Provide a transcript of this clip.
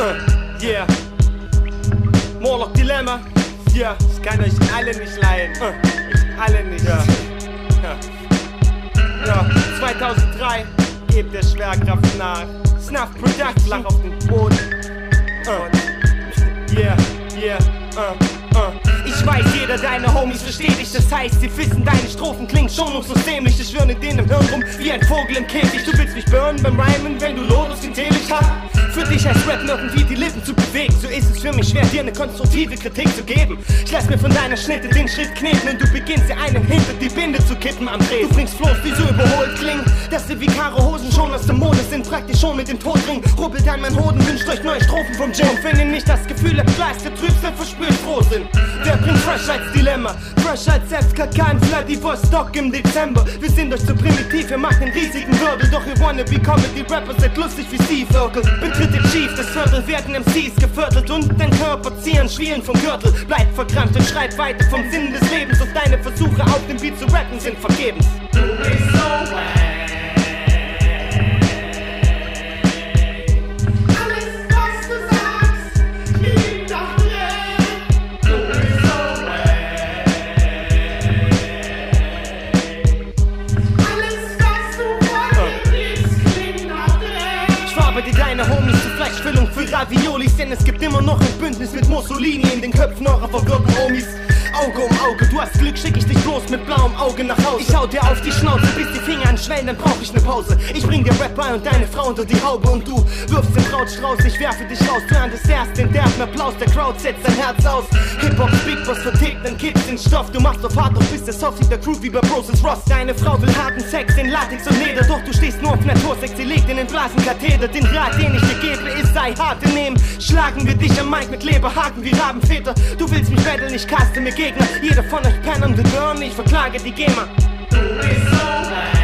Yeah. Morlock Dilemma. Yeah. Ich kann euch alle nicht leihen. Alle nicht. Ja. 2003 geht der Schwerkraft nach. Snuff Product flach auf den Boden. Ich weiß, jeder deiner Homies versteht dich. Das heißt, sie wissen, deine Strophen klingen schonungslos dämlich. Ich schwöre in denen im Hirn rum wie ein Vogel im Käfig. Du willst mich burnen beim Rhymen, wenn du Lotus in Teelicht hast. Für dich heißt Rappen irgendwie die Lippen zu bewegen. So ist es für mich schwer, dir eine konstruktive Kritik zu geben. Ich lass mir von deiner Schnitte den Schritt kneten und du beginnst dir einen hinter die Binde zu kippen am Dreh. Du bringst Flows, die so überholt klingen, dass sie wie Karo-Hosen schon aus der Mode sind, praktisch schon mit dem Tod ringen. Rubbelt an mein Hoden, wünscht euch neue Strophen vom Gin. Und wenn ihr nicht das Gefühl habt, Fleiß, der Trübsal verspürt Frohsinn. Wer bringt Fresh als Dilemma? Fresh als FKK in Vladivostok im Dezember. Wir sind euch zu primitiv, wir machen einen riesigen Wirbel. Doch ihr wannabe Comedy-Rapper seid lustig wie Steve Urkel. Betritt den Chief, das Viertel werden MCs geviertelt und dein Körper ziehen Schwielen vom Gürtel. Bleib verkrampft und schreit weiter vom Sinn des Lebens. Und deine Versuche auf dem Beat zu rappen sind vergebens. Du bist so wack. Deine Homies zur Fleischfüllung für Raviolis, denn es gibt immer noch ein Bündnis mit Mussolini in den Köpfen eurer verwirrten Homies. Auge um Auge, du hast Glück, schick ich dich bloß mit blauem Auge nach Hause. Ich hau dir auf die Schnauze, bis die Finger anschwellen, dann brauch ich ne Pause. Ich bring dir Rap bei und deine Frau unter die Haube und du wirfst den Brautstrauß, ich werfe dich raus. Du erntest erst den derben Applaus, der Crowd setzt dein Herz aus. Hip-Hop, Big Boss vertickt den Kids den Stoff. Du machst auf hart, doch bist der Soft der Crew wie bei Process Ross. Deine Frau will harten Sex in Latex und Leder, doch du stehst nur auf Natursex, sie legt in den Blasenkatheter. Den Rat, den ich dir gebe, ist sei hart im Nehmen. Schlagen wir dich am Mic mit Leberhaken wie Rabenväter. Du willst mich betteln, ich caste mir Gegner. Jeder von euch Pen on the Burn, ich verklage die GEMA. Du bist so wack.